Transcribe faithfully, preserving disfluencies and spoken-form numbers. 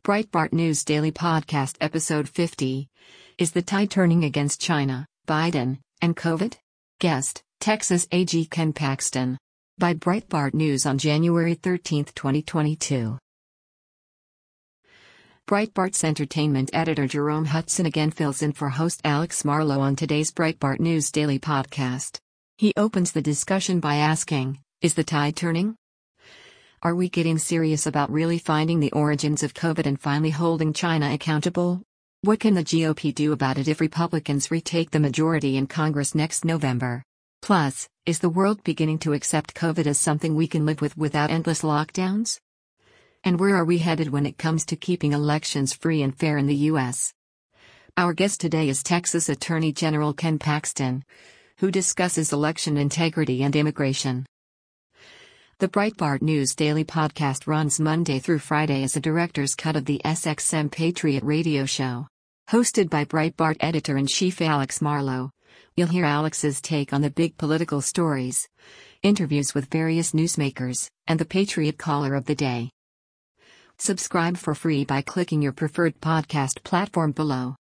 Breitbart News Daily Podcast Episode fifty. Is the tide turning against China, Biden, and COVID? Guest, Texas A G Ken Paxton. By Breitbart News on January thirteenth, twenty twenty-two. Breitbart's entertainment editor Jerome Hudson again fills in for host Alex Marlow on today's Breitbart News Daily Podcast. He opens the discussion by asking, is the tide turning? Are we getting serious about really finding the origins of COVID and finally holding China accountable? What can the G O P do about it if Republicans retake the majority in Congress next November? Plus, is the world beginning to accept COVID as something we can live with without endless lockdowns? And where are we headed when it comes to keeping elections free and fair in the U S? Our guest today is Texas Attorney General Ken Paxton, who discusses election integrity and immigration. The Breitbart News Daily Podcast runs Monday through Friday as a director's cut of the S X M Patriot radio show. Hosted by Breitbart editor-in-chief Alex Marlow, you'll hear Alex's take on the big political stories, interviews with various newsmakers, and the Patriot Caller of the Day. Subscribe for free by clicking your preferred podcast platform below.